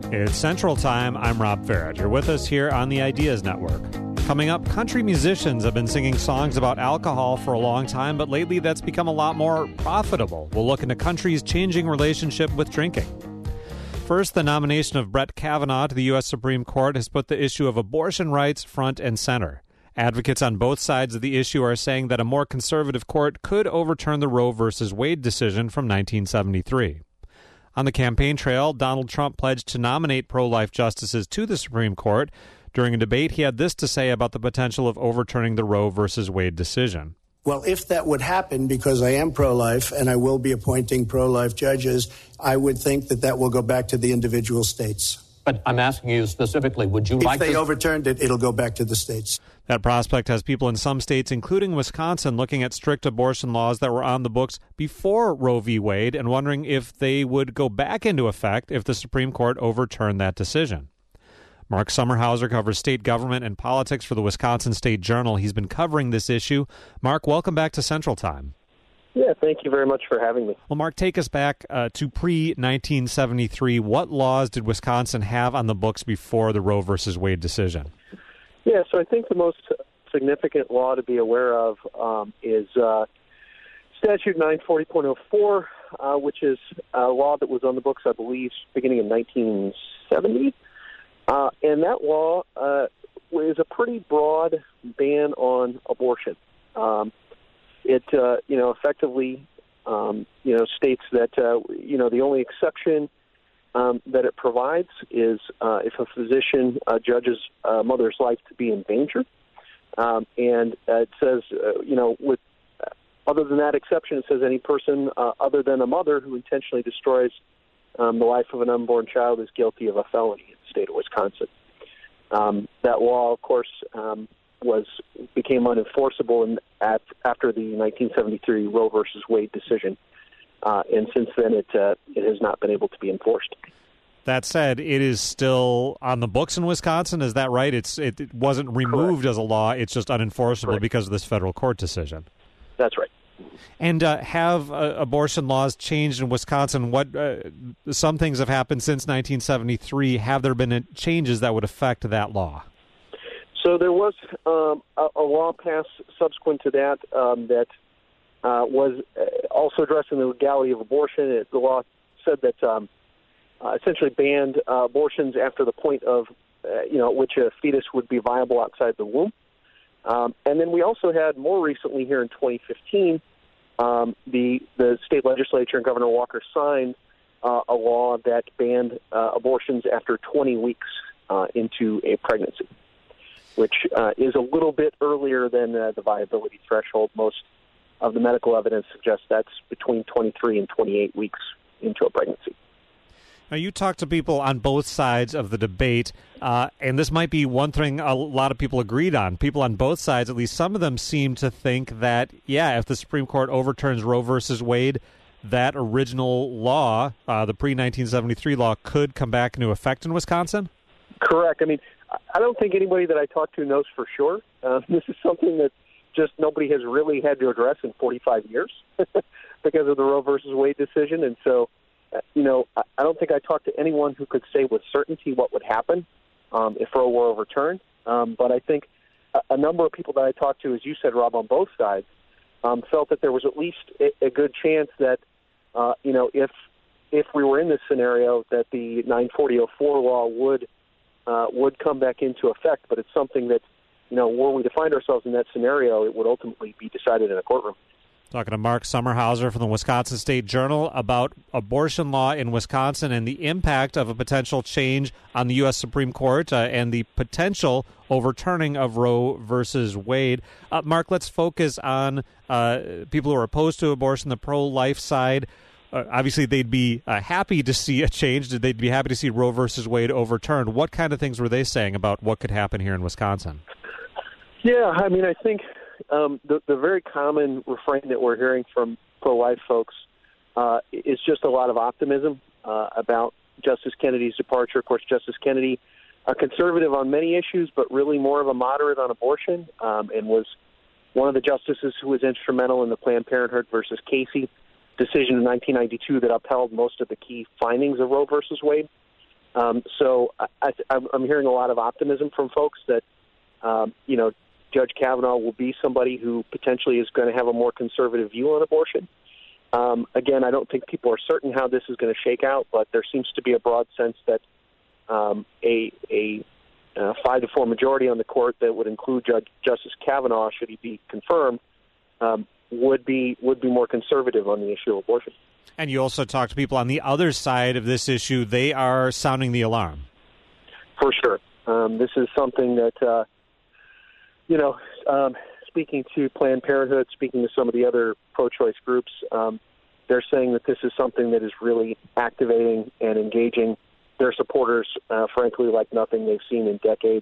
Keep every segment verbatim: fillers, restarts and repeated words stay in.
It's Central Time. I'm Rob Farrett. You're with us here on the Ideas Network. Coming up, country musicians have been singing songs about alcohol for a long time, but lately that's become a lot more profitable. We'll look into country's changing relationship with drinking. First, the nomination of Brett Kavanaugh to the U S Supreme Court has put the issue of abortion rights front and center. Advocates on both sides of the issue are saying that a more conservative court could overturn the Roe v. Wade decision from nineteen seventy-three. On the campaign trail, Donald Trump pledged to nominate pro-life justices to the Supreme Court. During a debate, he had this to say about the potential of overturning the Roe v. Wade decision. Well, if that would happen, because I am pro-life and I will be appointing pro-life judges, I would think that that will go back to the individual states. But I'm asking you specifically, would you if like to... If they to... overturned it, it'll go back to the states. That prospect has people in some states, including Wisconsin, looking at strict abortion laws that were on the books before Roe v. Wade and wondering if they would go back into effect if the Supreme Court overturned that decision. Mark Sommerhauser covers state government and politics for the Wisconsin State Journal. He's been covering this issue. Mark, welcome back to Central Time. Yeah, thank you very much for having me. Well, Mark, take us back uh, to pre nineteen seventy-three. What laws did Wisconsin have on the books before the Roe versus Wade decision? Yeah, so I think the most significant law to be aware of um, is uh, Statute nine forty point oh four, uh, which is a law that was on the books, I believe, beginning in nineteen seventy. Uh, and that law uh, is a pretty broad ban on abortion. Um It, uh, you know, effectively, um, you know, states that, uh, you know, the only exception um, that it provides is uh, if a physician uh, judges a mother's life to be in danger. Um, and uh, it says, uh, you know, with uh, other than that exception, it says any person uh, other than a mother who intentionally destroys um, the life of an unborn child is guilty of a felony in the state of Wisconsin. Um, that law, of course, um, was became unenforceable in, at, after the nineteen seventy-three Roe versus Wade decision, uh, and since then it uh, it has not been able to be enforced. That said, it is still on the books in Wisconsin. Is that right? It's it, it wasn't removed Correct. As a law. It's just unenforceable Correct. Because of this federal court decision. That's right. And uh, have uh, abortion laws changed in Wisconsin? What uh, some things have happened since nineteen seventy-three. Have there been changes that would affect that law? So there was um, a, a law passed subsequent to that um, that uh, was also addressing the legality of abortion. It, the law said that um, uh, essentially banned uh, abortions after the point of, uh, you know, which a fetus would be viable outside the womb. Um, and then we also had more recently here in twenty fifteen, um, the the state legislature and Governor Walker signed uh, a law that banned uh, abortions after twenty weeks uh, into a pregnancy, which uh, is a little bit earlier than uh, the viability threshold. Most of the medical evidence suggests that's between twenty-three and twenty-eight weeks into a pregnancy. Now, you talk to people on both sides of the debate, uh, and this might be one thing a lot of people agreed on. People on both sides, at least some of them, seem to think that, yeah, if the Supreme Court overturns Roe versus Wade, that original law, uh, the pre nineteen seventy-three law, could come back into effect in Wisconsin? Correct. I mean, I don't think anybody that I talk to knows for sure. Uh, this is something that just nobody has really had to address in forty-five years because of the Roe versus Wade decision. And so, uh, you know, I, I don't think I talked to anyone who could say with certainty what would happen um, if Roe were overturned. Um, but I think a, a number of people that I talked to, as you said, Rob, on both sides, um, felt that there was at least a, a good chance that, uh, you know, if if we were in this scenario, that the nine forty oh four law would Uh, would come back into effect, but it's something that, you know, were we to find ourselves in that scenario, it would ultimately be decided in a courtroom. Talking to Mark Sommerhauser from the Wisconsin State Journal about abortion law in Wisconsin and the impact of a potential change on the U S Supreme Court uh, and the potential overturning of Roe versus Wade. Uh, Mark, let's focus on uh, people who are opposed to abortion, the pro-life side. Uh, obviously, they'd be uh, happy to see a change. They'd be happy to see Roe versus Wade overturned. What kind of things were they saying about what could happen here in Wisconsin? Yeah, I mean, I think um, the, the very common refrain that we're hearing from pro-life folks uh, is just a lot of optimism uh, about Justice Kennedy's departure. Of course, Justice Kennedy, a conservative on many issues, but really more of a moderate on abortion, um, and was one of the justices who was instrumental in the Planned Parenthood versus Casey decision in nineteen ninety-two that upheld most of the key findings of Roe versus Wade. Um, so I, I, I'm hearing a lot of optimism from folks that, um, you know, Judge Kavanaugh will be somebody who potentially is going to have a more conservative view on abortion. Um, again, I don't think people are certain how this is going to shake out, but there seems to be a broad sense that um, a, a uh, five to four majority on the court that would include Judge Justice Kavanaugh, should he be confirmed, um, would be would be more conservative on the issue of abortion. And you also talk to people on the other side of this issue. They are sounding the alarm. For sure. Um, this is something that, uh, you know, um, speaking to Planned Parenthood, speaking to some of the other pro-choice groups, um, they're saying that this is something that is really activating and engaging their supporters, uh, frankly, like nothing they've seen in decades.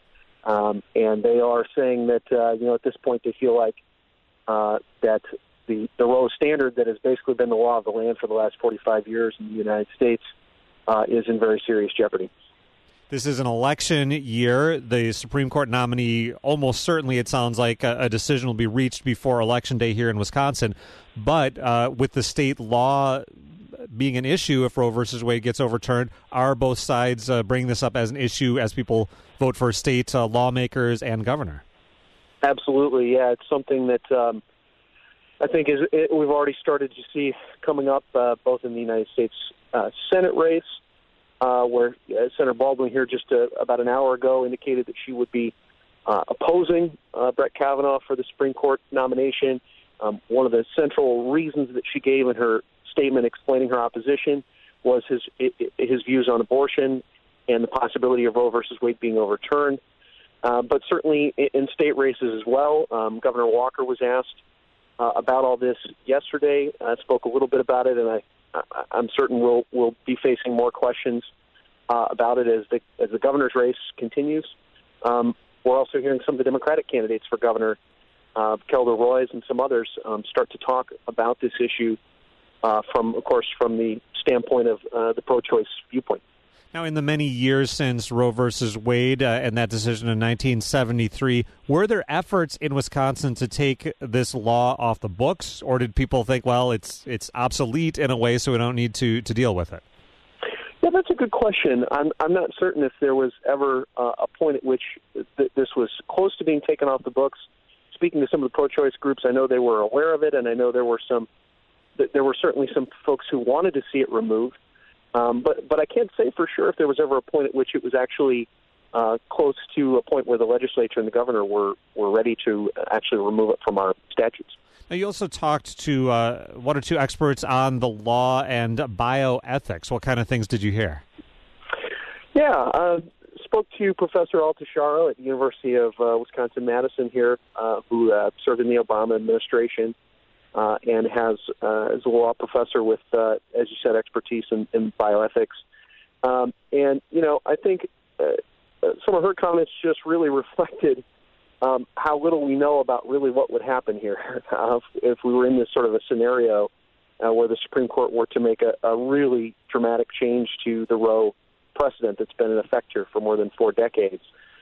Um, and they are saying that, uh, you know, at this point they feel like uh, that the, the Roe standard that has basically been the law of the land for the last forty-five years in the United States uh, is in very serious jeopardy. This is an election year. The Supreme Court nominee, almost certainly it sounds like a, a decision will be reached before Election Day here in Wisconsin. But uh, with the state law being an issue, if Roe versus Wade gets overturned, are both sides uh, bringing this up as an issue as people vote for state uh, lawmakers and governor? Absolutely, yeah. It's something that um, I think is it, we've already started to see coming up uh, both in the United States uh, Senate race, uh, where uh, Senator Baldwin here just uh, about an hour ago indicated that she would be uh, opposing uh, Brett Kavanaugh for the Supreme Court nomination. Um, one of the central reasons that she gave in her statement explaining her opposition was his his views on abortion and the possibility of Roe versus Wade being overturned. Uh, but certainly in state races as well. Um, Governor Walker was asked uh, about all this yesterday. I spoke a little bit about it, and I, I, I'm certain we'll we'll be facing more questions uh, about it as the as the governor's race continues. Um, we're also hearing some of the Democratic candidates for governor, uh, Kelda Roys and some others, um, start to talk about this issue uh, from, of course, from the standpoint of uh, the pro-choice viewpoint. Now, in the many years since Roe versus Wade uh, and that decision in nineteen seventy-three, were there efforts in Wisconsin to take this law off the books, or did people think, well, it's it's obsolete in a way, so we don't need to, to deal with it? Yeah, that's a good question. I'm I'm not certain if there was ever uh, a point at which th- this was close to being taken off the books. Speaking to some of the pro-choice groups, I know they were aware of it, and I know there were some there were certainly some folks who wanted to see it removed. Um, but but I can't say for sure if there was ever a point at which it was actually uh, close to a point where the legislature and the governor were, were ready to actually remove it from our statutes. Now, you also talked to uh, one or two experts on the law and bioethics. What kind of things did you hear? Yeah, uh, spoke to Professor Altashara at the University of uh, Wisconsin-Madison here, uh, who uh, served in the Obama administration. Uh, and has uh, is a law professor with, uh, as you said, expertise in, in bioethics. Um, and, you know, I think uh, some of her comments just really reflected um, how little we know about really what would happen here uh, if we were in this sort of a scenario uh, where the Supreme Court were to make a, a really dramatic change to the Roe precedent that's been in effect here for more than four decades.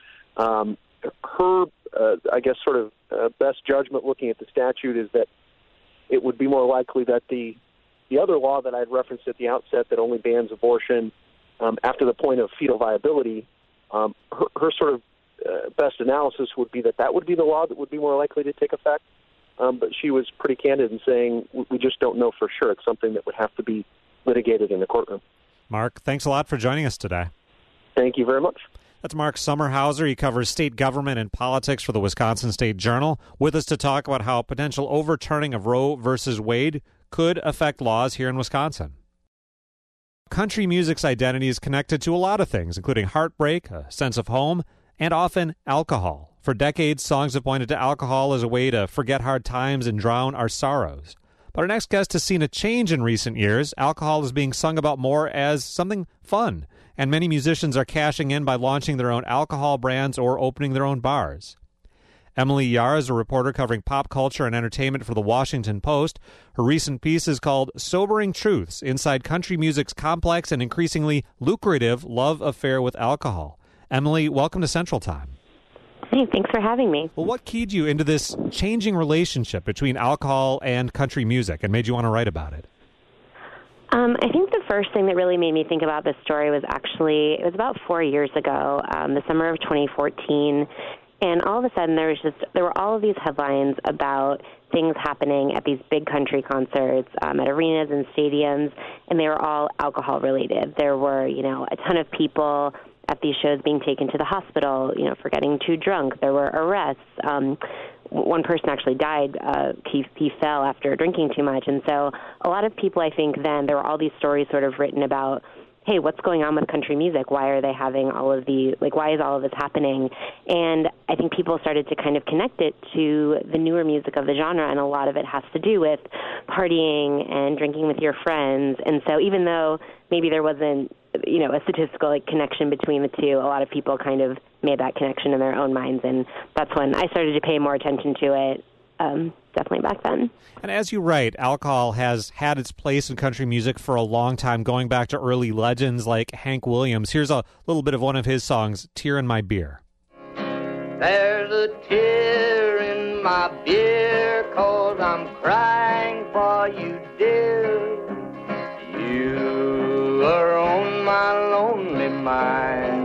Um, her, uh, I guess, sort of uh, best judgment looking at the statute is that it would be more likely that the the other law that I had referenced at the outset that only bans abortion um, after the point of fetal viability, um, her, her sort of uh, best analysis would be that that would be the law that would be more likely to take effect. Um, but she was pretty candid in saying we just don't know for sure. It's something that would have to be litigated in the courtroom. Mark, thanks a lot for joining us today. Thank you very much. That's Mark Sommerhauser. He covers state government and politics for the Wisconsin State Journal, with us to talk about how potential overturning of Roe versus Wade could affect laws here in Wisconsin. Country music's identity is connected to a lot of things, including heartbreak, a sense of home, and often alcohol. For decades, songs have pointed to alcohol as a way to forget hard times and drown our sorrows. But our next guest has seen a change in recent years. Alcohol is being sung about more as something fun, and many musicians are cashing in by launching their own alcohol brands or opening their own bars. Emily Yahr is a reporter covering pop culture and entertainment for The Washington Post. Her recent piece is called Sobering Truths Inside Country Music's Complex and Increasingly Lucrative Love Affair with Alcohol. Emily, welcome to Central Time. Hey, thanks for having me. Well, what keyed you into this changing relationship between alcohol and country music and made you want to write about it? Um, I think the first thing that really made me think about this story was actually, it was about four years ago, um, the summer of twenty fourteen, and all of a sudden there was just, there were all of these headlines about things happening at these big country concerts, um, at arenas and stadiums, and they were all alcohol related. There were, you know, a ton of people at these shows being taken to the hospital, you know, for getting too drunk. There were arrests. Um, one person actually died. Uh, he, he fell after drinking too much. And so a lot of people, I think then, there were all these stories sort of written about, hey, what's going on with country music? Why are they having all of the, like, why is all of this happening? And I think people started to kind of connect it to the newer music of the genre, and a lot of it has to do with partying and drinking with your friends. And so even though maybe there wasn't, you know, a statistical like connection between the two, a lot of people kind of made that connection in their own minds, and that's when I started to pay more attention to it, um, definitely back then. And as you write, alcohol has had its place in country music for a long time, going back to early legends like Hank Williams. Here's a little bit of one of his songs, Tear in My Beer. There's a tear in my beer, 'cause I'm crying for you, dear. You are on my lonely mind.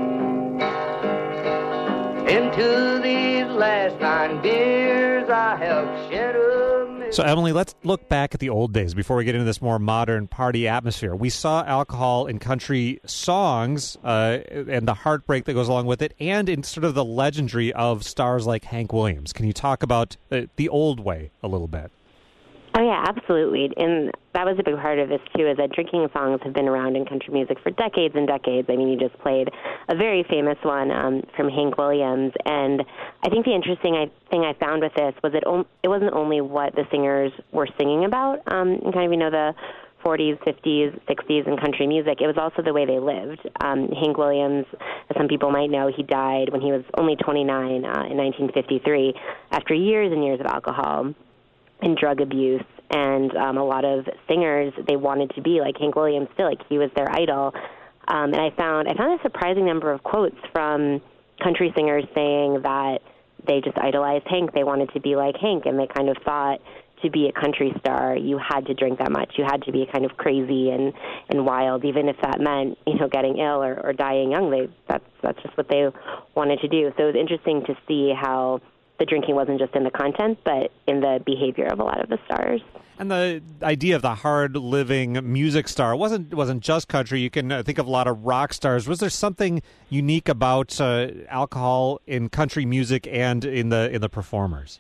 Into these last nine beers I have shed a million. So, Emily, let's look back at the old days before we get into this more modern party atmosphere. We saw alcohol in country songs uh, and the heartbreak that goes along with it, and in sort of the legendary of stars like Hank Williams. Can you talk about uh, the old way a little bit? Oh, yeah, absolutely. And that was a big part of this, too, is that drinking songs have been around in country music for decades and decades. I mean, you just played a very famous one um, from Hank Williams. And I think the interesting I, thing I found with this was it, it wasn't only what the singers were singing about, um, in kind of, you know, the forties, fifties, sixties in country music. It was also the way they lived. Um, Hank Williams, as some people might know, he died when he was only twenty-nine uh, in nineteen fifty-three after years and years of alcohol and drug abuse, and um, a lot of singers, they wanted to be like Hank Williams still, like he was their idol. Um, and I found I found a surprising number of quotes from country singers saying that they just idolized Hank. They wanted to be like Hank, and they kind of thought to be a country star, you had to drink that much. You had to be kind of crazy and, and wild, even if that meant, you know, getting ill or, or dying young. They that's that's just what they wanted to do. So it was interesting to see how the drinking wasn't just in the content, but in the behavior of a lot of the stars. And the idea of the hard-living music star wasn't wasn't just country. You can uh, think of a lot of rock stars. Was there something unique about uh, alcohol in country music and in the in the performers?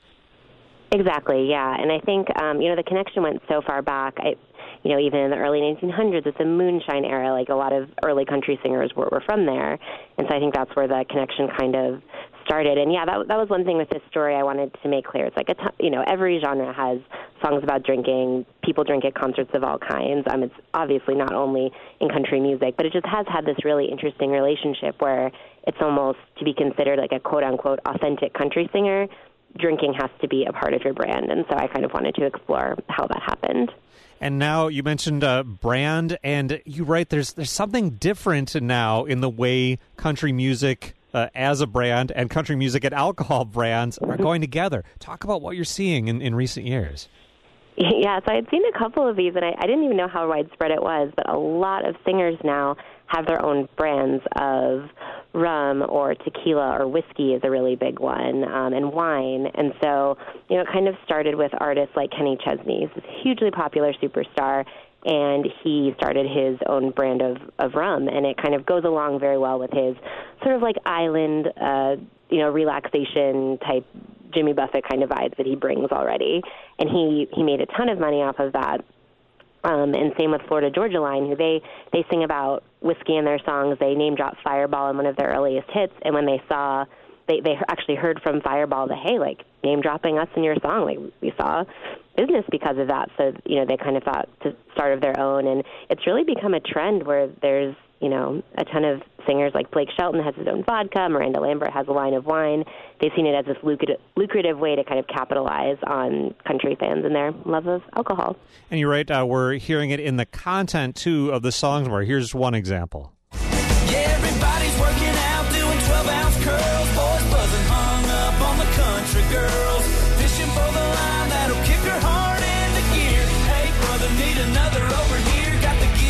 Exactly, yeah. And I think, um, you know, the connection went so far back. I, you know, even in the early nineteen hundreds, it's a moonshine era. Like, a lot of early country singers were, were from there. And so I think that's where the connection kind of started. And, yeah, that, that was one thing with this story I wanted to make clear. It's like, a t- you know, every genre has songs about drinking. People drink at concerts of all kinds. Um, it's obviously not only in country music, but it just has had this really interesting relationship where it's almost to be considered like a quote-unquote authentic country singer, drinking has to be a part of your brand. And so I kind of wanted to explore how that happened. And now you mentioned uh, brand, and you write there's there's something different now in the way country music uh, as a brand and country music and alcohol brands are going together. Talk about what you're seeing in, in recent years. Yeah, so I had seen a couple of these, and I, I didn't even know how widespread it was, but a lot of singers now have their own brands of rum or tequila, or whiskey is a really big one, um, and wine. And so, you know, it kind of started with artists like Kenny Chesney. He's this hugely popular superstar, and he started his own brand of, of rum, and it kind of goes along very well with his sort of like island, uh, you know, relaxation type Jimmy Buffett kind of vibes that he brings already. And he, he made a ton of money off of that. Um, and same with Florida Georgia Line, who they, they sing about whiskey in their songs. They name drop Fireball in one of their earliest hits. And when they saw, they, they actually heard from Fireball that, hey, like, name dropping us in your song, like, we saw business because of that. So, you know, they kind of thought to start of their own. And it's really become a trend where there's, you know, a ton of singers like Blake Shelton has his own vodka. Miranda Lambert has a line of wine. They've seen it as this lucrative, lucrative way to kind of capitalize on country fans and their love of alcohol. And you're right, uh, we're hearing it in the content, too, of the songs. Where here's one example. Yeah, everybody's working out, doing twelve-ounce curls. Boys buzzing, hung up on the country girls. Fishing for the line that'll kick her heart into gear. Hey, brother, need another over here. Got the gear.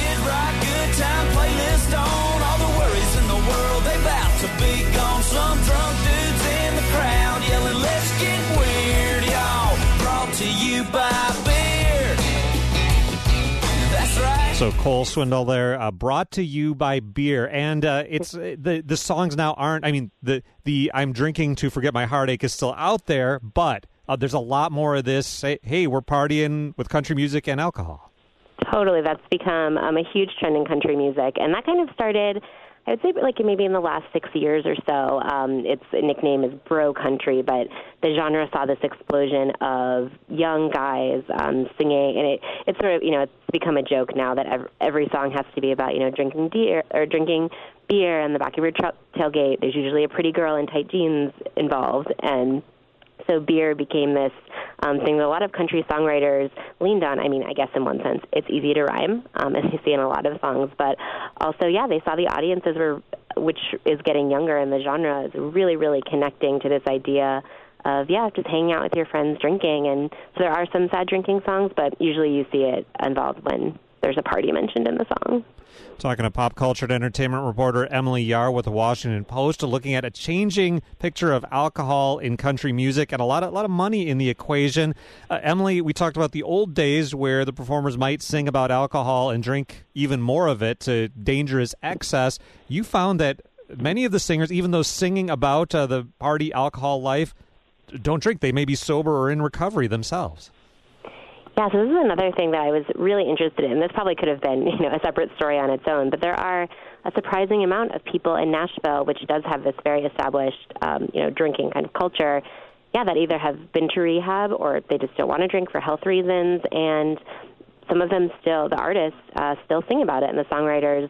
So Cole Swindle there, uh, brought to you by beer, and uh, it's uh, the the songs now aren't. I mean, the the I'm drinking to forget my heartache is still out there, but uh, there's a lot more of this. Say, hey, we're partying with country music and alcohol. Totally, that's become um, a huge trend in country music, and that kind of started, I would say, like maybe in the last six years or so. Um, its nickname is bro country, but the genre saw this explosion of young guys um, singing, and it, it's sort of, you know, it's become a joke now that every, every song has to be about, you know, drinking beer or drinking beer in the back of your truck tailgate. There's usually a pretty girl in tight jeans involved, and so beer became this um, thing that a lot of country songwriters leaned on. I mean, I guess in one sense, it's easy to rhyme, um, as you see in a lot of songs. But also, yeah, they saw the audiences were, which is getting younger, and the genre is really, really connecting to this idea of, yeah, just hanging out with your friends drinking. And so there are some sad drinking songs, but usually you see it involved when there's a party mentioned in the song. Talking to pop culture and entertainment reporter Emily Yar with the Washington Post, looking at a changing picture of alcohol in country music and a lot of, a lot of money in the equation. Uh, Emily, we talked about the old days where the performers might sing about alcohol and drink even more of it to dangerous excess. You found that many of the singers, even those singing about uh, the party alcohol life, don't drink. They may be sober or in recovery themselves. Yeah, so this is another thing that I was really interested in. This probably could have been, you know, a separate story on its own, but there are a surprising amount of people in Nashville, which does have this very established, um, you know, drinking kind of culture, yeah, that either have been to rehab or they just don't want to drink for health reasons, and some of them still, the artists, uh, still sing about it, and the songwriters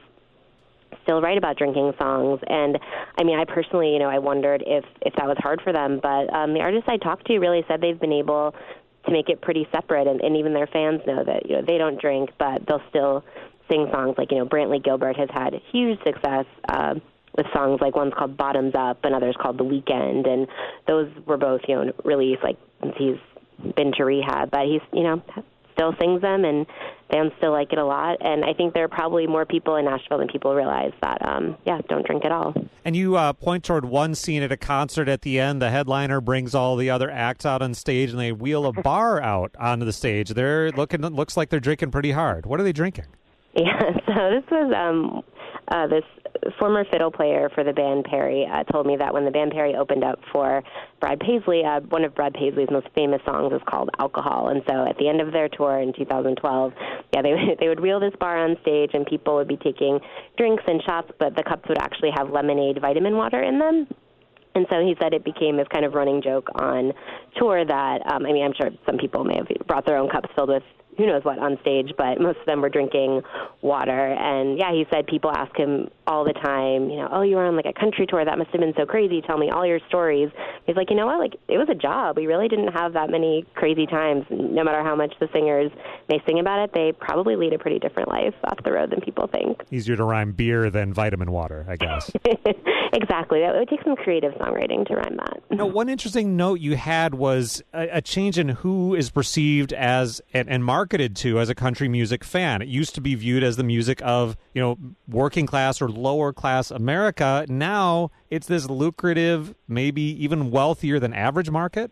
still write about drinking songs. And I mean, I personally, you know, I wondered if, if that was hard for them, but um, the artists I talked to really said they've been able to make it pretty separate, and, and even their fans know that, you know, they don't drink, but they'll still sing songs. Like, you know, Brantley Gilbert has had huge success uh, with songs like one's called Bottoms Up and others called The Weekend, and those were both, you know, released like since he's been to rehab, but he's, you know, still sings them, and fans still like it a lot. And I think there are probably more people in Nashville than people realize that, um, yeah, don't drink at all. And you uh, point toward one scene at a concert at the end. The headliner brings all the other acts out on stage, and they wheel a bar out onto the stage. They're looking, looks like they're drinking pretty hard. What are they drinking? Yeah, so this was um, uh, this former fiddle player for the band Perry uh, told me that when the band Perry opened up for Brad Paisley, uh, one of Brad Paisley's most famous songs is called Alcohol. And so at the end of their tour in two thousand twelve, yeah, they they would wheel this bar on stage, and people would be taking drinks and shots, but the cups would actually have lemonade vitamin water in them. And so he said it became this kind of running joke on tour that, um, I mean, I'm sure some people may have brought their own cups filled with who knows what on stage, but most of them were drinking water. And yeah, he said people ask him all the time, you know, oh, you were on like a country tour. That must have been so crazy. Tell me all your stories. He's like, you know what? Like, it was a job. We really didn't have that many crazy times. No matter how much the singers may sing about it, they probably lead a pretty different life off the road than people think. Easier to rhyme beer than vitamin water, I guess. Exactly. It would take some creative songwriting to rhyme that. Now, one interesting note you had was a, a change in who is perceived as and, and marketed to as a country music fan. It used to be viewed as the music of, you know, working class or lower class America. Now it's this lucrative, maybe even wealthier than average market.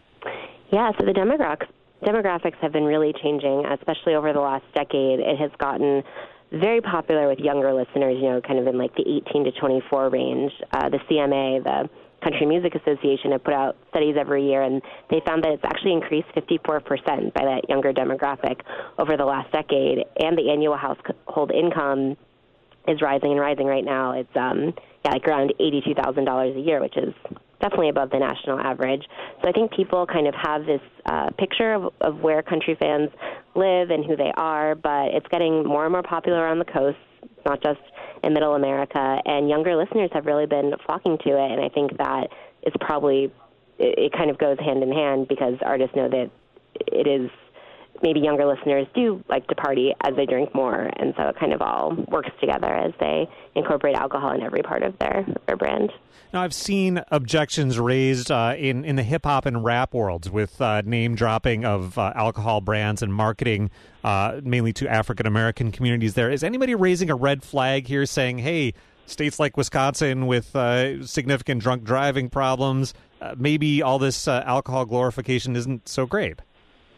Yeah, so the demographics demographics have been really changing, especially over the last decade. It has gotten very popular with younger listeners, you know, kind of in like the eighteen to twenty-four range. Uh, the C M A, the Country Music Association, have put out studies every year, and they found that it's actually increased fifty-four percent by that younger demographic over the last decade. And the annual household income is rising and rising right now. It's um, yeah, like around eighty-two thousand dollars a year, which is definitely above the national average. So I think people kind of have this uh, picture of, of where country fans live and who they are, but it's getting more and more popular on the coast, not just in middle America, and younger listeners have really been flocking to it, and I think that it's probably, it, it kind of goes hand in hand because artists know that it is, maybe younger listeners do like to party as they drink more, and so it kind of all works together as they incorporate alcohol in every part of their, their brand. Now, I've seen objections raised uh, in, in the hip-hop and rap worlds with uh, name-dropping of uh, alcohol brands and marketing uh, mainly to African-American communities there. Is anybody raising a red flag here saying, hey, states like Wisconsin with uh, significant drunk driving problems, uh, maybe all this uh, alcohol glorification isn't so great?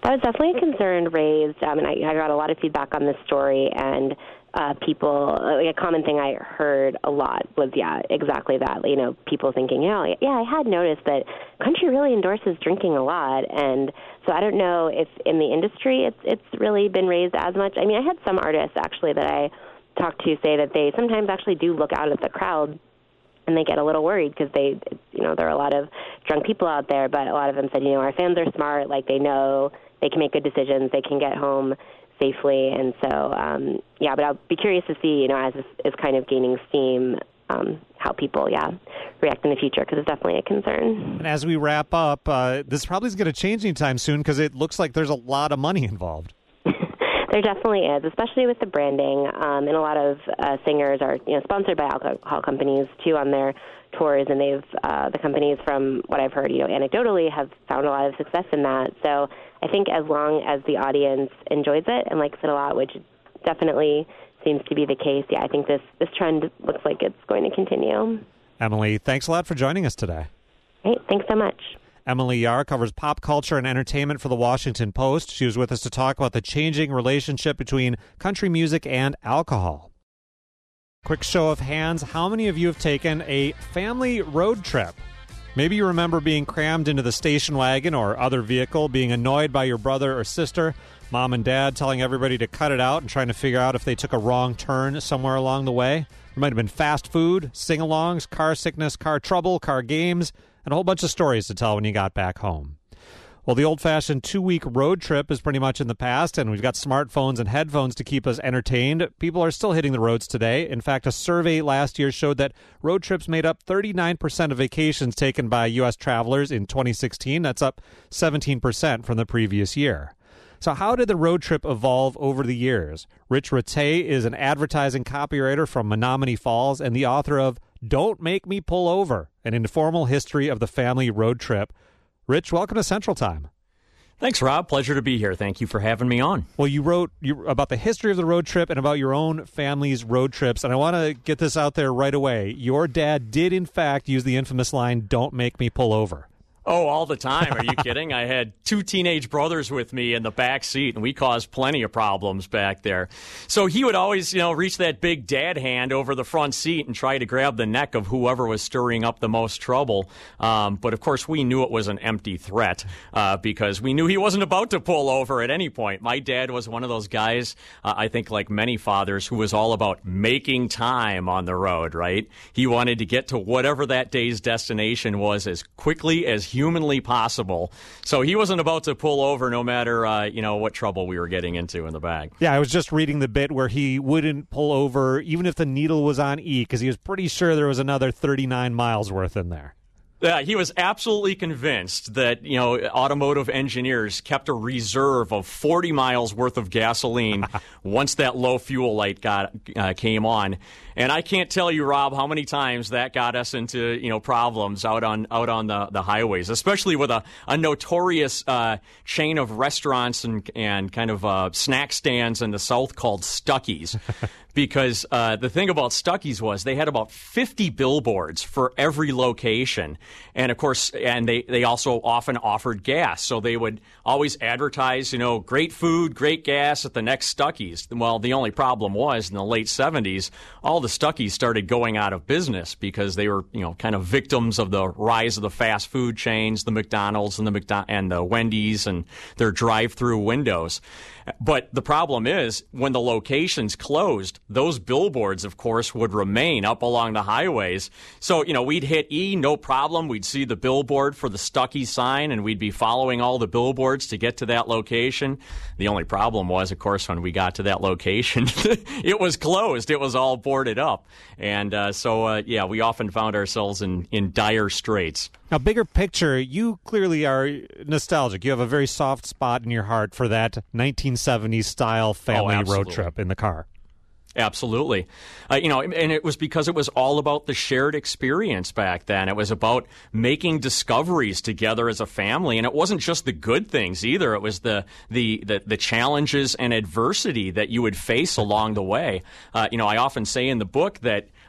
That was definitely a concern raised, um, and I, I got a lot of feedback on this story, and uh, people, like a common thing I heard a lot was, yeah, exactly that. You know, people thinking, you know, yeah, I had noticed that country really endorses drinking a lot, and so I don't know if in the industry it's it's really been raised as much. I mean, I had some artists, actually, that I talked to say that they sometimes actually do look out at the crowd, and they get a little worried because they, you know, there are a lot of drunk people out there, but a lot of them said, you know, our fans are smart, like they know they can make good decisions, they can get home safely, and so, um, yeah, but I'll be curious to see, you know, as this is kind of gaining steam, um, how people, yeah, react in the future, because it's definitely a concern. And as we wrap up, uh, this probably is going to change anytime soon, because it looks like there's a lot of money involved. There definitely is, especially with the branding, um, and a lot of uh, singers are, you know, sponsored by alcohol companies too on their tours, and they've uh, the companies, from what I've heard, you know, anecdotally, have found a lot of success in that. So I think as long as the audience enjoys it and likes it a lot, which definitely seems to be the case, yeah, I think this this trend looks like it's going to continue. Emily, thanks a lot for joining us today. Great, thanks so much. Emily Yahr covers pop culture and entertainment for The Washington Post. She was with us to talk about the changing relationship between country music and alcohol. Quick show of hands, how many of you have taken a family road trip? Maybe you remember being crammed into the station wagon or other vehicle, being annoyed by your brother or sister, mom and dad telling everybody to cut it out and trying to figure out if they took a wrong turn somewhere along the way. There might have been fast food, sing-alongs, car sickness, car trouble, car games, and a whole bunch of stories to tell when you got back home. Well, the old-fashioned two-week road trip is pretty much in the past, and we've got smartphones and headphones to keep us entertained. People are still hitting the roads today. In fact, a survey last year showed that road trips made up thirty-nine percent of vacations taken by U S travelers in twenty sixteen. That's up seventeen percent from the previous year. So how did the road trip evolve over the years? Rich Ratay is an advertising copywriter from Menomonee Falls and the author of Don't Make Me Pull Over, an informal history of the family road trip. Rich, welcome to Central Time. Thanks, Rob. Pleasure to be here. Thank you for having me on. Well, you wrote you, about the history of the road trip and about your own family's road trips, and I want to get this out there right away. Your dad did, in fact, use the infamous line, "Don't make me pull over." Oh, all the time. Are you kidding? I had two teenage brothers with me in the back seat, and we caused plenty of problems back there. So he would always, you know, reach that big dad hand over the front seat and try to grab the neck of whoever was stirring up the most trouble. Um, but, of course, we knew it was an empty threat uh, because we knew he wasn't about to pull over at any point. My dad was one of those guys, uh, I think like many fathers, who was all about making time on the road, right? He wanted to get to whatever that day's destination was as quickly as humanly possible. So he wasn't about to pull over no matter, uh, you know, what trouble we were getting into in the back. Yeah, I was just reading the bit where he wouldn't pull over even if the needle was on E, because he was pretty sure there was another thirty-nine miles worth in there. Yeah, he was absolutely convinced that, you know, automotive engineers kept a reserve of forty miles worth of gasoline once that low fuel light got uh, came on. And I can't tell you, Rob, how many times that got us into, you know, problems out on out on the, the highways, especially with a, a notorious uh, chain of restaurants and, and kind of uh, snack stands in the South called Stuckey's. Because uh, the thing about Stuckey's was they had about fifty billboards for every location. And, of course, and they, they also often offered gas. So they would always advertise, you know, great food, great gas at the next Stuckey's. Well, the only problem was in the late seventies, all the Stuckey's started going out of business because they were, you know, kind of victims of the rise of the fast food chains, the McDonald's and the McDo- and the Wendy's and their drive-through windows. But the problem is when the locations closed, those billboards, of course, would remain up along the highways. So, you know, we'd hit E, no problem. We'd see the billboard for the Stuckey sign, and we'd be following all the billboards to get to that location. The only problem was, of course, when we got to that location, it was closed. It was all boarded up. And uh, so, uh, yeah, we often found ourselves in, in dire straits. Now, bigger picture, you clearly are nostalgic. You have a very soft spot in your heart for that nineteen seventies style family oh, road trip in the car. Absolutely. Uh, you know, and it was because it was all about the shared experience back then. It was about making discoveries together as a family. And it wasn't just the good things either. It was the the the, the challenges and adversity that you would face along the way. Uh, you know, I often say in the book that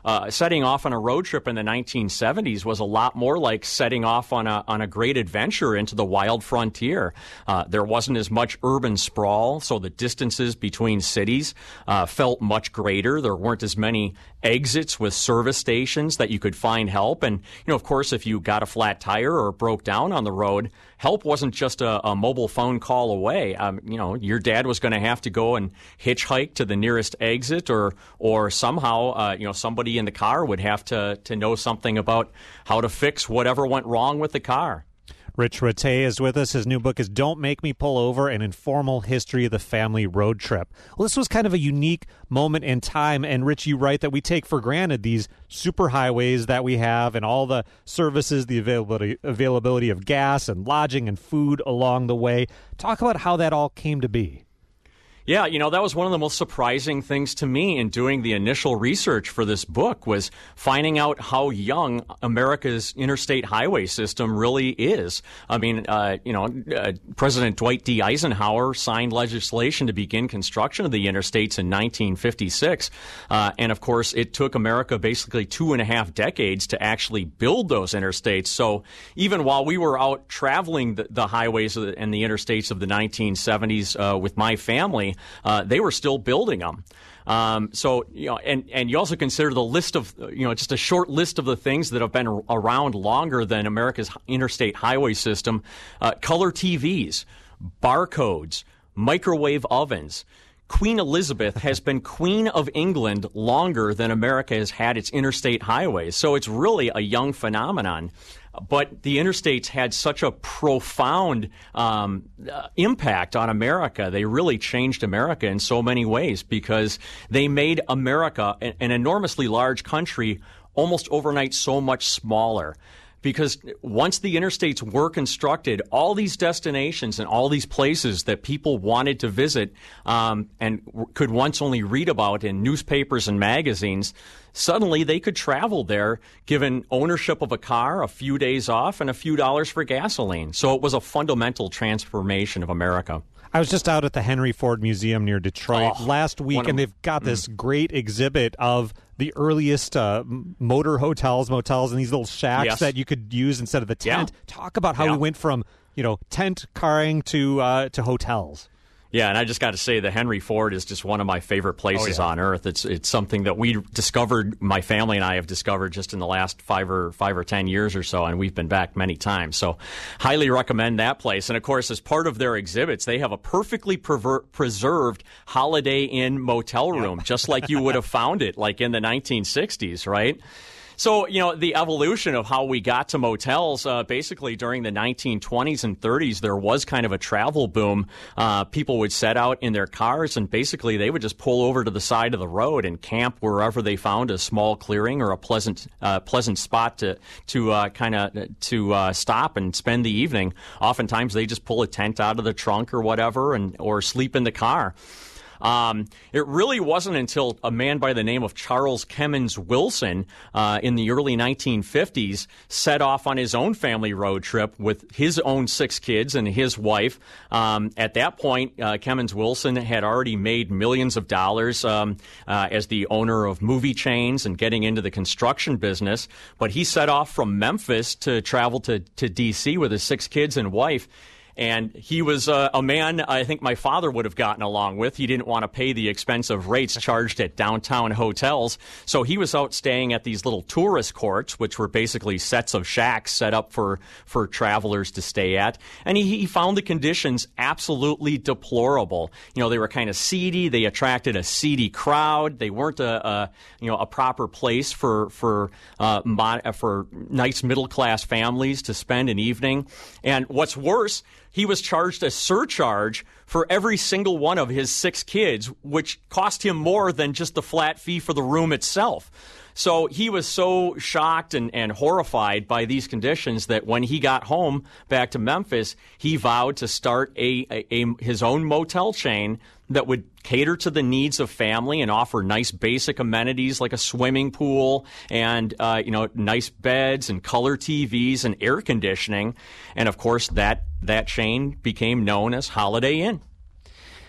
uh, setting off on a road trip in the nineteen seventies was a lot more like setting off on a on a great adventure into the wild frontier. Uh, there wasn't as much urban sprawl, so the distances between cities uh, felt much greater. There weren't as many exits with service stations that you could find help. And, you know, of course, if you got a flat tire or broke down on the road, help wasn't just a, a mobile phone call away. Um, you know, your dad was going to have to go and hitchhike to the nearest exit, or or somehow, uh, you know, somebody in the car would have to, to know something about how to fix whatever went wrong with the car. Rich Ratay is with us. His new book is Don't Make Me Pull Over, An Informal History of the Family Road Trip. Well, this was kind of a unique moment in time, and Rich, you write that we take for granted these superhighways that we have and all the services, the availability, availability of gas and lodging and food along the way. Talk about how that all came to be. Yeah, you know, that was one of the most surprising things to me in doing the initial research for this book, was finding out how young America's interstate highway system really is. I mean, uh, you know, uh, President Dwight D. Eisenhower signed legislation to begin construction of the interstates in nineteen fifty-six. Uh, and, of course, it took America basically two and a half decades to actually build those interstates. So even while we were out traveling the, the highways and the interstates of the nineteen seventies uh, with my family, Uh, they were still building them. Um, so, you know, and, and you also consider the list of, you know, just a short list of the things that have been around longer than America's interstate highway system. Uh, color T Vs, barcodes, microwave ovens. Queen Elizabeth has been Queen of England longer than America has had its interstate highways. So it's really a young phenomenon. But the interstates had such a profound um, uh, impact on America. They really changed America in so many ways, because they made America, an, an enormously large country, almost overnight so much smaller. Because once the interstates were constructed, all these destinations and all these places that people wanted to visit um, and w- could once only read about in newspapers and magazines, suddenly they could travel there, given ownership of a car, a few days off, and a few dollars for gasoline. So it was a fundamental transformation of America. I was just out at the Henry Ford Museum near Detroit oh, last week, of, and they've got this mm. great exhibit of the earliest uh, motor hotels, motels, and these little shacks yes. that you could use instead of the tent. Yeah. Talk about how yeah. we went from, you know, tent carring to uh, to hotels. Yeah, and I just got to say the Henry Ford is just one of my favorite places oh, yeah. on earth. It's it's something that we discovered, my family and I have discovered just in the last five or five or ten years or so, and we've been back many times. So highly recommend that place. And, of course, as part of their exhibits, they have a perfectly prever- preserved Holiday Inn motel room, yep. just like you would have found it, like in the nineteen sixties, right? So, you know, the evolution of how we got to motels, uh, basically during the nineteen twenties and thirties, there was kind of a travel boom. Uh, people would set out in their cars, and basically they would just pull over to the side of the road and camp wherever they found a small clearing or a pleasant uh, pleasant spot to to uh, kind of to uh, stop and spend the evening. Oftentimes they just pull a tent out of the trunk or whatever, and or sleep in the car. Um, it really wasn't until a man by the name of Charles Kemmons Wilson uh, in the early nineteen fifties set off on his own family road trip with his own six kids and his wife. Um, at that point, uh, Kemmons Wilson had already made millions of dollars um, uh, as the owner of movie chains and getting into the construction business. But he set off from Memphis to travel to, to D C with his six kids and wife. And he was uh, a man I think my father would have gotten along with. He didn't want to pay the expensive rates charged at downtown hotels. So he was out staying at these little tourist courts, which were basically sets of shacks set up for, for travelers to stay at. And he, he found the conditions absolutely deplorable. You know, they were kind of seedy. They attracted a seedy crowd. They weren't a, a you know, a proper place for, for, uh, mod, for nice middle-class families to spend an evening. And what's worse, he was charged a surcharge for every single one of his six kids, which cost him more than just the flat fee for the room itself. So he was so shocked and, and horrified by these conditions that when he got home back to Memphis, he vowed to start a, a, a his own motel chain that would cater to the needs of family and offer nice basic amenities like a swimming pool and uh, you know nice beds and color T Vs and air conditioning. And of course, that that chain became known as Holiday Inn.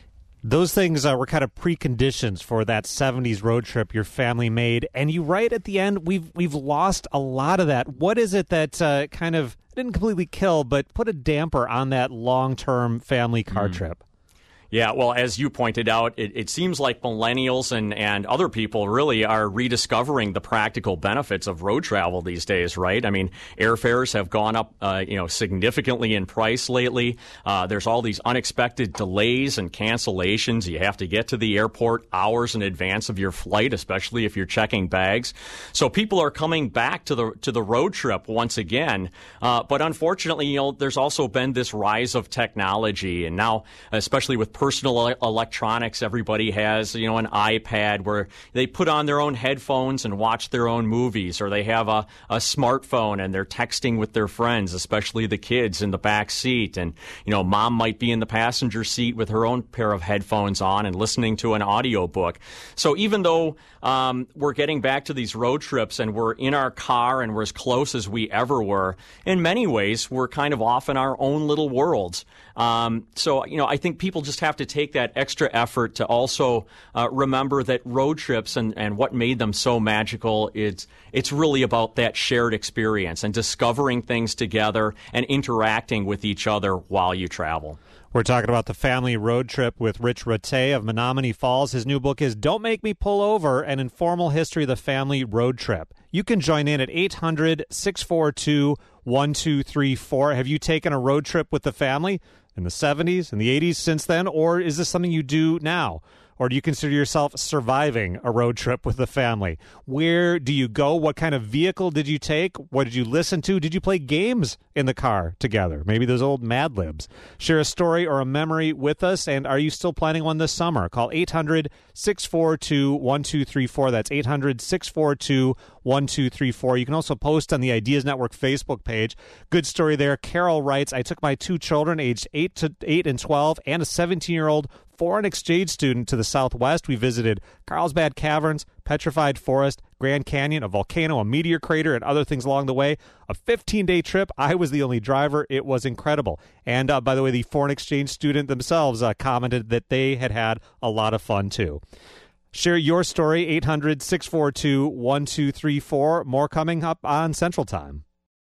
Those things uh, were kind of preconditions for that seventies road trip your family made. And you write at the end, we've we've lost a lot of that. What is it that uh, kind of didn't completely kill, but put a damper on that long-term family car mm. trip? Yeah, well, as you pointed out, it, it seems like millennials and, and other people really are rediscovering the practical benefits of road travel these days, right? I mean, airfares have gone up, uh, you know, significantly in price lately. Uh, there's all these unexpected delays and cancellations. You have to get to the airport hours in advance of your flight, especially if you're checking bags. So people are coming back to the to the road trip once again. Uh, but unfortunately, you know, there's also been this rise of technology, and now, especially with personal electronics, everybody has, you know, an iPad where they put on their own headphones and watch their own movies, or they have a, a smartphone and they're texting with their friends, especially the kids in the back seat. And, you know, mom might be in the passenger seat with her own pair of headphones on and listening to an audiobook. So even though um, we're getting back to these road trips and we're in our car and we're as close as we ever were, in many ways, we're kind of off in our own little worlds. Um, so, you know, I think people just have to take that extra effort to also uh, remember that road trips and, and what made them so magical, it's, it's really about that shared experience and discovering things together and interacting with each other while you travel. We're talking about the family road trip with Rich Rattay of Menomonee Falls. His new book is Don't Make Me Pull Over, an informal history of the family road trip. You can join in at eight hundred, six four two, one two three four. Have you taken a road trip with the family in the seventies, in the eighties since then, or is this something you do now? Or do you consider yourself surviving a road trip with the family? Where do you go? What kind of vehicle did you take? What did you listen to? Did you play games in the car together? Maybe those old Mad Libs. Share a story or a memory with us, and are you still planning one this summer? Call eight hundred, six four two, one two three four. That's eight hundred, six four two, one two three four. You can also post on the Ideas Network Facebook page. Good story there. Carol writes, I took my two children, aged eight to eight and twelve, and a seventeen-year-old foreign exchange student to the Southwest. We visited Carlsbad Caverns, Petrified Forest, Grand Canyon, a volcano, a meteor crater, and other things along the way. A fifteen-day trip. I was the only driver. It was incredible. And uh, by the way, the foreign exchange student themselves uh, commented that they had had a lot of fun too. Share your story, eight hundred, six four two, one two three four. More coming up on Central Time.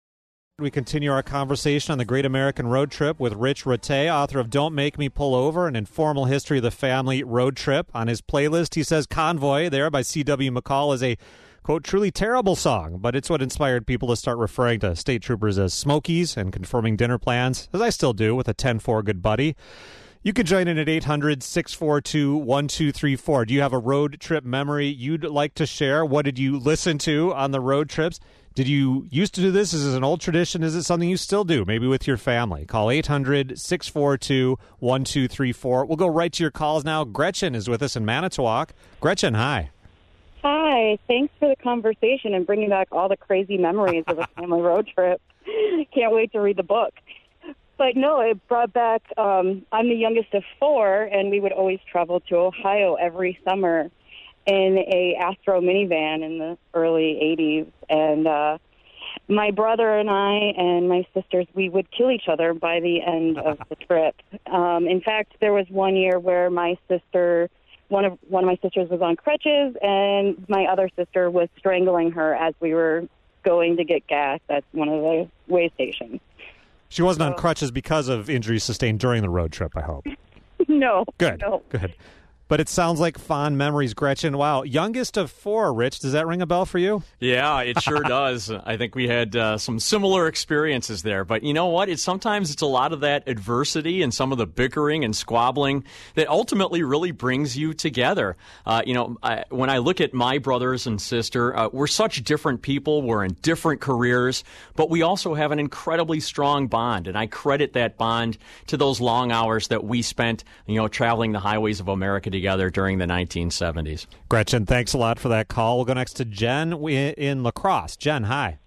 We continue our conversation on the Great American Road Trip with Rich Rattay, author of Don't Make Me Pull Over, an informal history of the family road trip. On his playlist, he says Convoy there by C W McCall is a, quote, truly terrible song, but it's what inspired people to start referring to state troopers as Smokies and confirming dinner plans, as I still do with a ten four good buddy. You can join in at eight hundred, six four two, one two three four. Do you have a road trip memory you'd like to share? What did you listen to on the road trips? Did you used to do this? Is this an old tradition? Is it something you still do, maybe with your family? Call eight hundred, six four two, one two three four. We'll go right to your calls now. Gretchen is with us in Manitowoc. Gretchen, hi. Hi. Thanks for the conversation and bringing back all the crazy memories of a family road trip. Can't wait to read the book. But no, it brought back, um, I'm the youngest of four, and we would always travel to Ohio every summer in a Astro minivan in the early eighties. And uh, my brother and I and my sisters, we would kill each other by the end of the trip. Um, in fact, there was one year where my sister, one of one of my sisters was on crutches, and my other sister was strangling her as we were going to get gas at one of the way stations. She wasn't on crutches because of injuries sustained during the road trip, I hope. No. Good. No. Good. But it sounds like fond memories, Gretchen. Wow. Youngest of four, Rich. Does that ring a bell for you? Yeah, it sure does. I think we had uh, some similar experiences there. But you know what? It's sometimes it's a lot of that adversity and some of the bickering and squabbling that ultimately really brings you together. Uh, you know, I, when I look at my brothers and sister, uh, we're such different people. We're in different careers, but we also have an incredibly strong bond. And I credit that bond to those long hours that we spent, you know, traveling the highways of America together during the nineteen seventies. Gretchen, thanks a lot for that call. We'll go next to Jen in La Crosse. Jen, hi.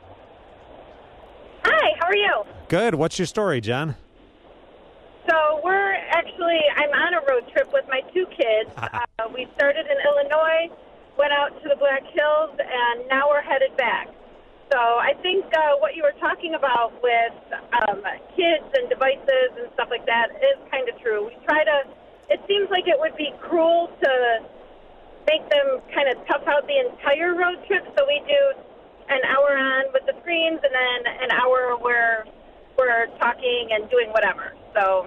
Hi, how are you? Good. What's your story, Jen? So we're actually, I'm on a road trip with my two kids. uh, we started in Illinois, went out to the Black Hills, and now we're headed back. So I think uh, what you were talking about with um, kids and devices and stuff like that is kind of true. We try to it seems like it would be cruel to make them kind of tough out the entire road trip. So we do an hour on with the screens and then an hour where we're talking and doing whatever. So.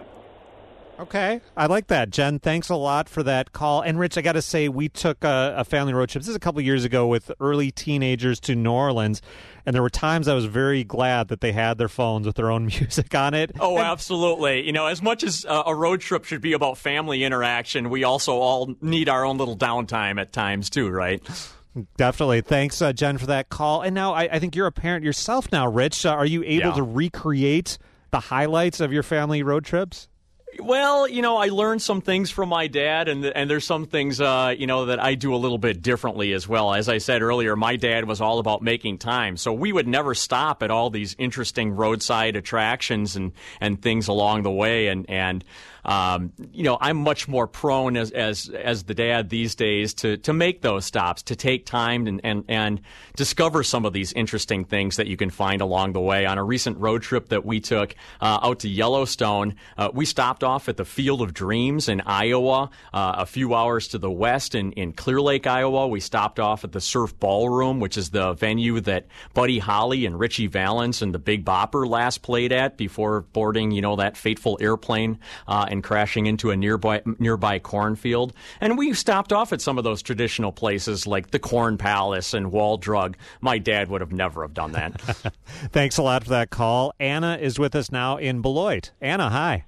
Okay, I like that. Jen, thanks a lot for that call. And Rich, I got to say, we took a, a family road trip. This is a couple years ago with early teenagers to New Orleans, and there were times I was very glad that they had their phones with their own music on it. Oh, and- absolutely. You know, as much as uh, a road trip should be about family interaction, we also all need our own little downtime at times too, right? Definitely. Thanks, uh, Jen, for that call. And now I, I think you're a parent yourself now, Rich. Uh, are you able Yeah. to recreate the highlights of your family road trips? Well, you know, I learned some things from my dad, and and there's some things, uh, you know, that I do a little bit differently as well. As I said earlier, my dad was all about making time, so we would never stop at all these interesting roadside attractions and, and things along the way. And and um, you know, I'm much more prone as as as the dad these days to to make those stops, to take time and and and discover some of these interesting things that you can find along the way. On a recent road trip that we took uh, out to Yellowstone, uh, we stopped off at the Field of Dreams in Iowa, uh, a few hours to the west in, in Clear Lake, Iowa. We stopped off at the Surf Ballroom, which is the venue that Buddy Holly and Richie Valens and the Big Bopper last played at before boarding, you know, that fateful airplane uh, and crashing into a nearby nearby cornfield. And we stopped off at some of those traditional places like the Corn Palace and Wall Drug. My dad would have never have done that. Thanks a lot for that call. Anna is with us now in Beloit. Anna, hi.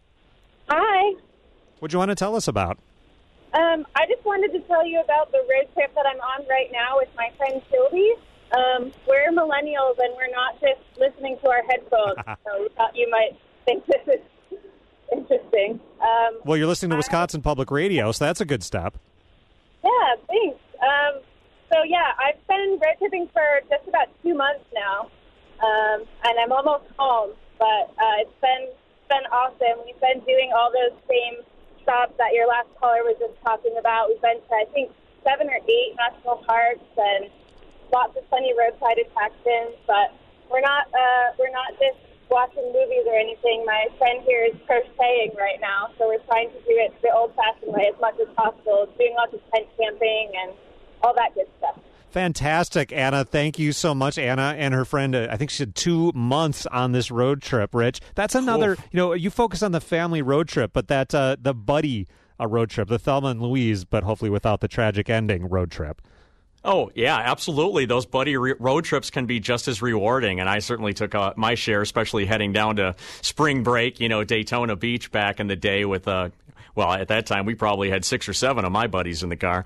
Hi. What do you want to tell us about? Um, I just wanted to tell you about the road trip that I'm on right now with my friend Sylvie. Um, we're millennials, and we're not just listening to our headphones, so we thought you might think this is interesting. Um, Well, you're listening to Wisconsin Public Radio, so that's a good step. yeah, thanks. Um, so, yeah, I've been road tripping for just about two months now, um, and I'm almost home, but uh, it's been... been awesome. We've been doing all those same stops that your last caller was just talking about. We've been to, I think, seven or eight national parks and lots of funny roadside attractions. But we're not uh, we're not just watching movies or anything. My friend here is crocheting right now, so we're trying to do it the old-fashioned way as much as possible, doing lots of tent camping and all that good stuff. Fantastic, Anna. Thank you so much, Anna and her friend. Uh, I think she had two months on this road trip, Rich. That's another, Oof. you know, you focus on the family road trip, but that uh, the buddy uh, road trip, the Thelma and Louise, but hopefully without the tragic ending road trip. Oh, yeah, absolutely. Those buddy re- road trips can be just as rewarding, and I certainly took uh, my share, especially heading down to spring break, you know, Daytona Beach back in the day with, uh, well, at that time we probably had six or seven of my buddies in the car.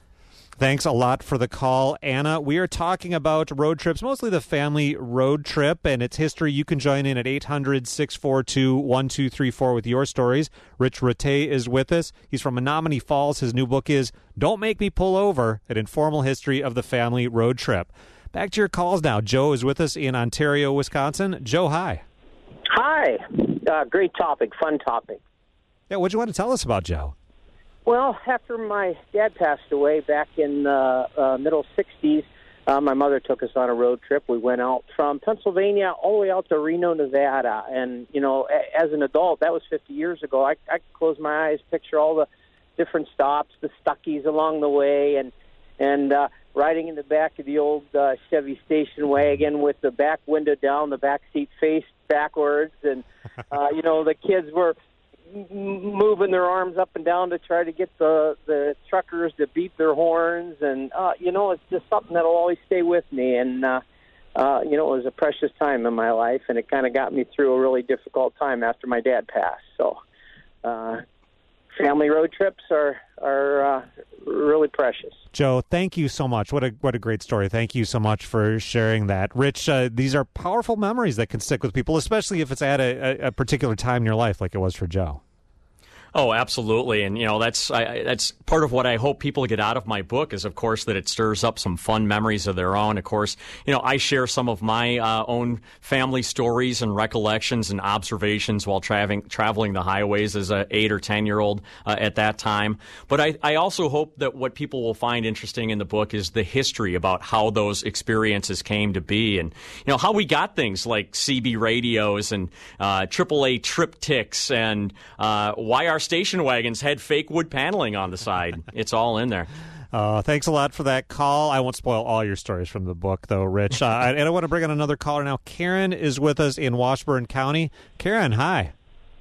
Thanks a lot for the call, Anna. We are talking about road trips, mostly the family road trip and its history. You can join in at eight hundred, six four two, one two three four with your stories. Rich Ratte is with us. He's from Menominee Falls. His new book is Don't Make Me Pull Over, an informal history of the family road trip. Back to your calls now. Joe is with us in Ontario, Wisconsin. Joe, hi. Hi. Uh, great topic, fun topic. Yeah, what do you want to tell us about, Joe? Well, after my dad passed away back in the uh, uh, middle sixties, uh, my mother took us on a road trip. We went out from Pennsylvania all the way out to Reno, Nevada. And, you know, a- as an adult, that was fifty years ago. I, I could close my eyes, picture all the different stops, the Stuckies along the way, and and uh, riding in the back of the old uh, Chevy station wagon with the back window down, the back seat faced backwards. And, uh, you know, the kids were moving their arms up and down to try to get the the truckers to beat their horns, and uh you know, it's just something that'll always stay with me. And uh uh you know, it was a precious time in my life, and it kind of got me through a really difficult time after my dad passed. So uh family road trips are are uh, really precious. Joe, thank you so much. What a what a great story. Thank you so much for sharing that. Rich, uh, these are powerful memories that can stick with people, especially if it's at a, a particular time in your life like it was for Joe. Oh, absolutely. And, you know, that's I, that's part of what I hope people get out of my book is, of course, that it stirs up some fun memories of their own. Of course, you know, I share some of my uh, own family stories and recollections and observations while traveling traveling the highways as an eight or ten-year-old uh, at that time. But I, I also hope that what people will find interesting in the book is the history about how those experiences came to be and, you know, how we got things like C B radios and uh, triple A triptychs and uh, why our station wagons had fake wood paneling on the side. It's all in there. Uh, thanks a lot for that call. I won't spoil all your stories from the book, though, Rich. Uh, and I want to bring on another caller now. Karen is with us in Washburn County. Karen, hi.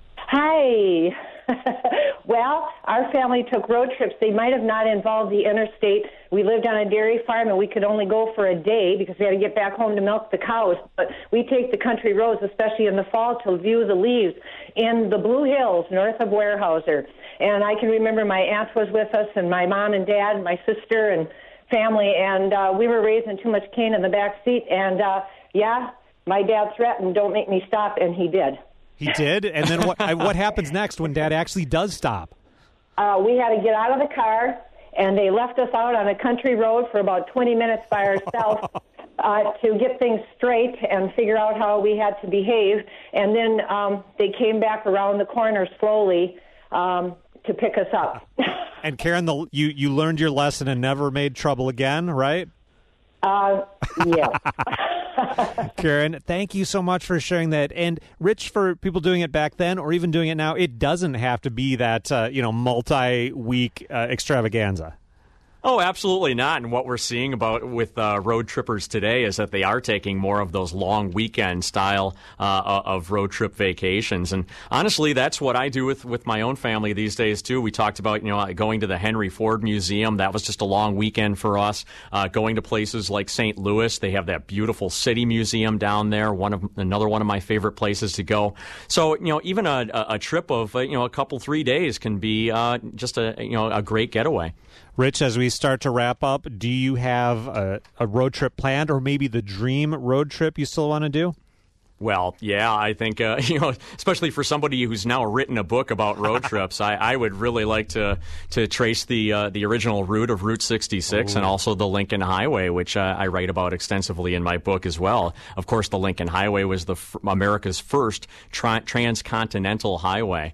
Hi. Well, our family took road trips. They might have not involved the interstate. We lived on a dairy farm, and we could only go for a day because we had to get back home to milk the cows. But we take the country roads, especially in the fall, to view the leaves in the Blue Hills north of Weyerhaeuser. And I can remember my aunt was with us, and my mom and dad, and my sister and family, and uh, we were raising too much cane in the back seat. And, uh, yeah, my dad threatened, don't make me stop, and he did. He did? And then what What happens next when Dad actually does stop? Uh, we had to get out of the car, and they left us out on a country road for about twenty minutes by ourselves uh, to get things straight and figure out how we had to behave. And then um, they came back around the corner slowly um, to pick us up. And Karen, the, you, you learned your lesson and never made trouble again, right? Uh, yeah. Karen, thank you so much for sharing that. And Rich, for people doing it back then or even doing it now, it doesn't have to be that uh, you know multi-week uh, extravaganza. Oh, absolutely not. And what we're seeing about with uh, road trippers today is that they are taking more of those long weekend style uh, of road trip vacations. And honestly, that's what I do with, with my own family these days, too. We talked about, you know, going to the Henry Ford Museum. That was just a long weekend for us. Uh, going to places like Saint Louis. They have that beautiful city museum down there, one of another one of my favorite places to go. So, you know, even a, a trip of, uh, you know, a couple, three days can be uh, just a, you know, a great getaway. Rich, as we start to wrap up, do you have a, a road trip planned or maybe the dream road trip you still want to do? Well, yeah, I think, uh, you know, especially for somebody who's now written a book about road trips, I, I would really like to to trace the uh, the original route of Route sixty-six Ooh. And also the Lincoln Highway, which uh, I write about extensively in my book as well. Of course, the Lincoln Highway was the f- America's first tra- transcontinental highway.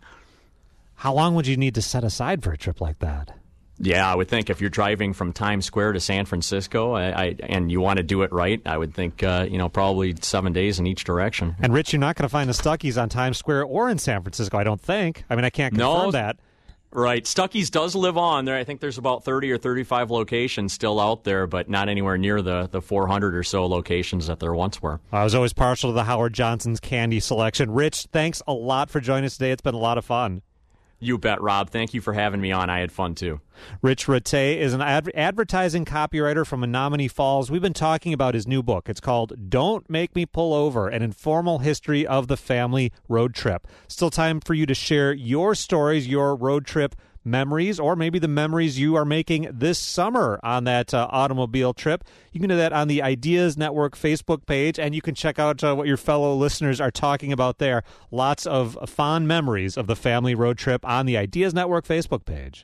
How long would you need to set aside for a trip like that? Yeah, I would think if you're driving from Times Square to San Francisco I, I, and you want to do it right, I would think, uh, you know, probably seven days in each direction. And, Rich, you're not going to find the Stuckey's on Times Square or in San Francisco, I don't think. I mean, I can't confirm no, that. Right. Stuckey's does live on there. I think there's about thirty or thirty-five locations still out there, but not anywhere near the, the four hundred or so locations that there once were. I was always partial to the Howard Johnson's candy selection. Rich, thanks a lot for joining us today. It's been a lot of fun. You bet, Rob. Thank you for having me on. I had fun, too. Rich Rattay is an ad- advertising copywriter from Menominee Falls. We've been talking about his new book. It's called Don't Make Me Pull Over, an informal history of the family road trip. Still time for you to share your stories, your road trip memories, or maybe the memories you are making this summer on that uh, automobile trip. You can do that on the Ideas Network Facebook page, and you can check out uh, what your fellow listeners are talking about there. Lots of fond memories of the family road trip on the Ideas Network Facebook page.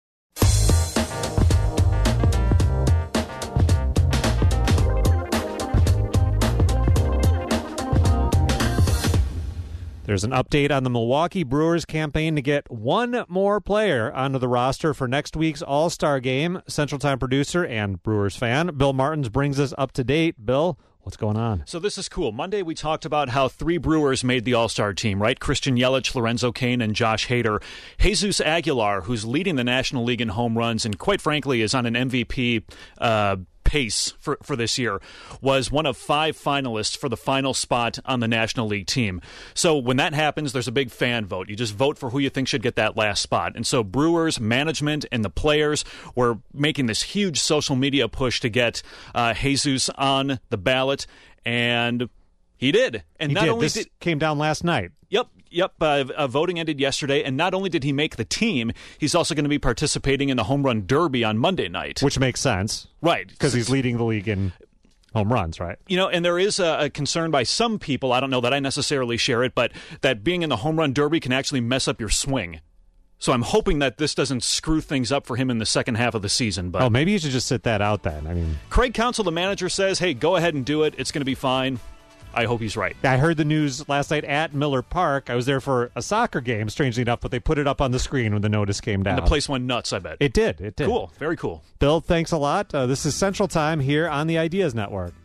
There's an update on the Milwaukee Brewers campaign to get one more player onto the roster for next week's All-Star Game. Central Time producer and Brewers fan Bill Martins brings us up to date. Bill, what's going on? So this is cool. Monday we talked about how three Brewers made the All-Star team, right? Christian Yelich, Lorenzo Cain, and Josh Hader. Jesus Aguilar, who's leading the National League in home runs and quite frankly is on an M V P uh pace for, for this year, was one of five finalists for the final spot on the National League team. So when that happens, there's a big fan vote. You just vote for who you think should get that last spot. And so Brewers management and the players were making this huge social media push to get uh, Jesus on the ballot, and he did. And he not did. only this did came down last night. Yep. Yep, uh, uh, voting ended yesterday, and not only did he make the team, he's also going to be participating in the Home Run Derby on Monday night. Which makes sense. Right. Because he's leading the league in home runs, right? You know, and there is a, a concern by some people, I don't know that I necessarily share it, but that being in the Home Run Derby can actually mess up your swing. So I'm hoping that this doesn't screw things up for him in the second half of the season. But oh, maybe you should just sit that out then. I mean, Craig Counsell, the manager, says, hey, go ahead and do it. It's going to be fine. I hope he's right. I heard the news last night at Miller Park. I was there for a soccer game, strangely enough, but they put it up on the screen when the notice came down. And the place went nuts, I bet. It did. It did. Cool. Very cool. Bill, thanks a lot. Uh, this is Central Time here on the Ideas Network.